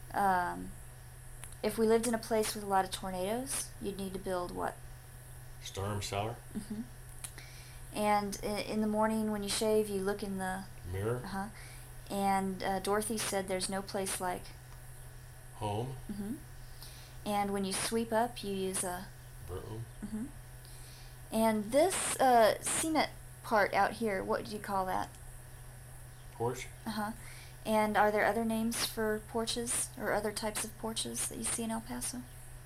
Um, if we lived in a place with a lot of tornadoes, you'd need to build what? Storm cellar. Hmm. And in the morning when you shave, you look in the. Mirror. Uh huh. And Dorothy said there's no place like. Home. Hmm. And when you sweep up, you use a. Broom. Hmm. And this cement part out here, what do you call that? Porch. Uh huh. And are there other names for porches or other types of porches that you see in El Paso?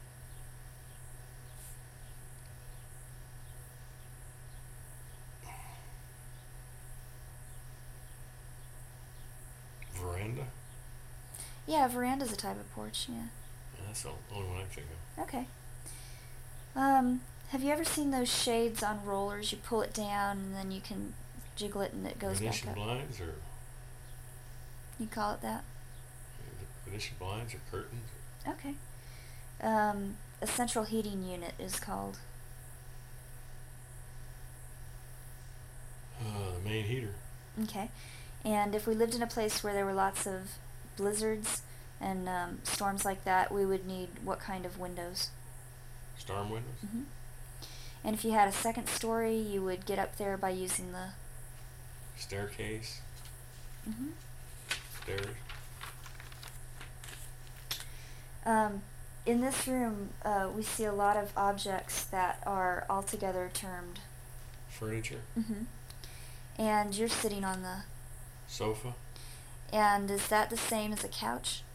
Veranda. Yeah, a veranda's a type of porch. Yeah. Yeah, that's the only one I think of. Okay. Have you ever seen those shades on rollers? You pull it down and then you can jiggle it and it goes back Venetian up. blinds or You call it that? Venetian blinds or curtains. Okay. A central heating unit is called. The main heater. Okay. And if we lived in a place where there were lots of blizzards and storms like that, we would need what kind of windows? Storm windows. Hmm. And if you had a second story, you would get up there by using the. Staircase. Hmm. Stairs. In this room, we see a lot of objects that are altogether termed. Furniture. Hmm. And you're sitting on the. Sofa. And is that the same as a couch?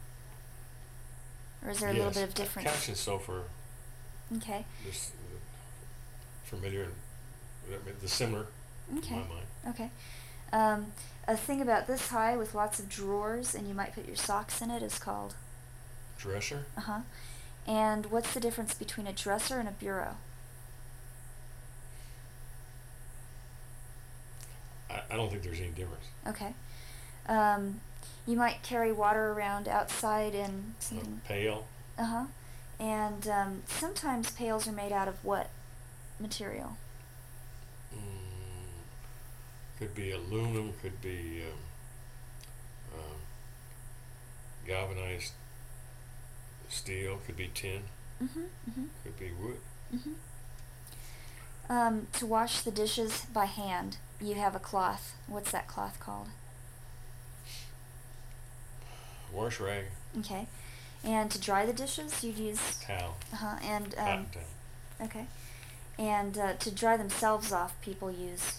Or is there a little bit of difference? Couch and sofa. Okay. Just familiar. The similar. Okay. In my mind. Okay. A thing about this high with lots of drawers and you might put your socks in it is called. Dresser. Uh huh. And what's the difference between a dresser and a bureau? I don't think there's any difference. Okay. You might carry water around outside in something. A pail. Uh huh. And sometimes pails are made out of what material? Could be aluminum. Could be galvanized steel. Could be tin. Mm-hmm. Mm-hmm. Could be wood. Mm-hmm. To wash the dishes by hand, you have a cloth. What's that cloth called? Wash rag. Okay. And to dry the dishes, you'd use. Towel. Uh-huh. And Cotton towel. okay. And to dry themselves off, people use.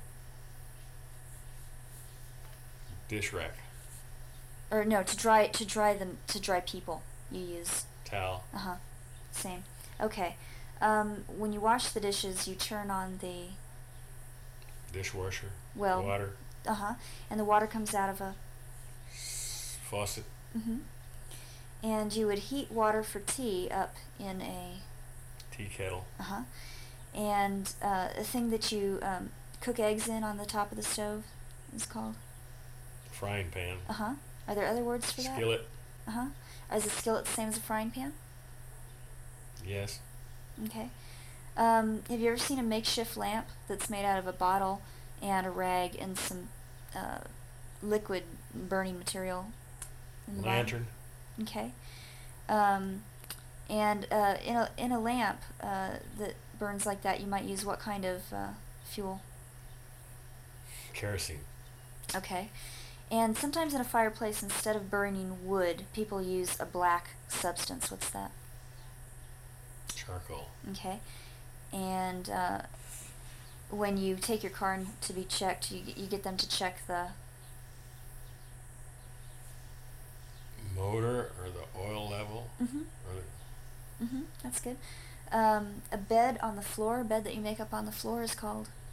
Dish rack. Or no, to dry people, you use. Towel. Uh-huh. Same. Okay. When you wash the dishes, you turn on the. Dishwasher. Well. Water. Uh-huh. And the water comes out of a. Faucet. Mm-hmm. And you would heat water for tea up in a. Tea kettle. Uh-huh. And a thing that you cook eggs in on the top of the stove is called. Frying pan. Uh-huh. Are there other words for that? Skillet. Uh-huh. Is a skillet the same as a frying pan? Yes. Okay. Have you ever seen a makeshift lamp that's made out of a bottle and a rag and some liquid burning material in the Lantern. bottom? Okay. And in a lamp that burns like that, you might use what kind of fuel? Kerosene. Okay. And sometimes in a fireplace, instead of burning wood, people use a black substance. What's that? Charcoal. Okay. And when you take your car to be checked, you get them to check the. Motor or the oil level. Mm-hmm. Or Mm-hmm. That's good. A bed on the floor, a bed that you make up on the floor is called.